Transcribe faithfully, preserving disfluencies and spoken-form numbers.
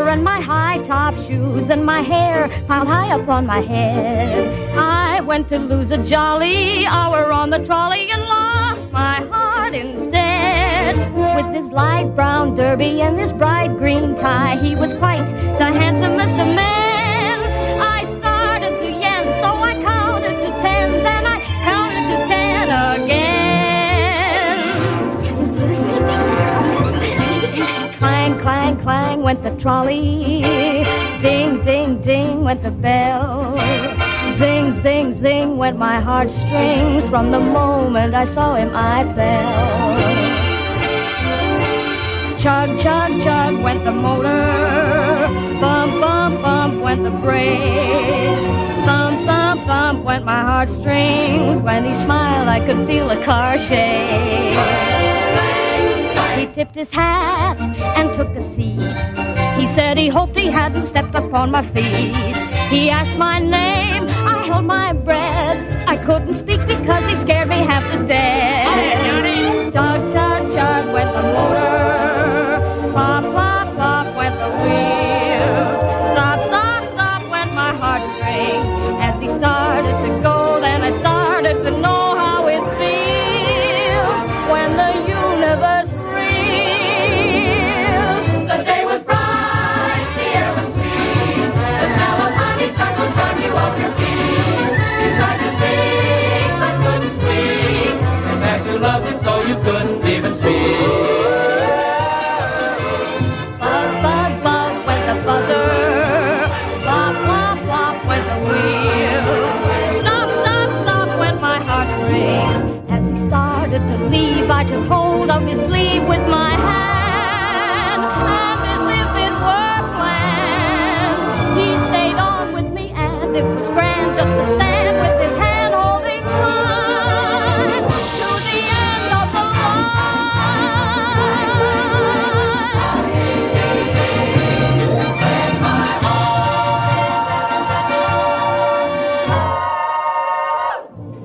and my high-top shoes and my hair piled high up on my head. I went to lose a jolly hour on the trolley and lost my heart instead. With his light brown derby and his bright green tie, he was quite the handsomest of men. I started to yen, so I counted to ten, then I counted to ten again. Clang, clang, clang went the trolley. Ding, ding, ding went the bell. Zing, zing, zing went my heartstrings. From the moment I saw him, I fell. Chug, chug, chug went the motor. Bump, bump, bump went the brake. Thump, thump, thump went my heartstrings. When he smiled, I could feel the car shake. He tipped his hat and took a seat. He said he hoped he hadn't stepped upon my feet. He asked my name, I held my breath. I couldn't speak because he scared me half to death. Chug, chug, chug went the motor. Plop, plop, plop went the wheels. Stop, stop, stop went my heartstrings. As he started to go, then I started to know how it feels when the universe reels. The day was bright, the air was sweet. The smell of honeysuckle turned you off your feet. You tried to sing, but couldn't speak. In fact, you loved him so you couldn't even speak. I took hold of his sleeve with my hand, and as if it were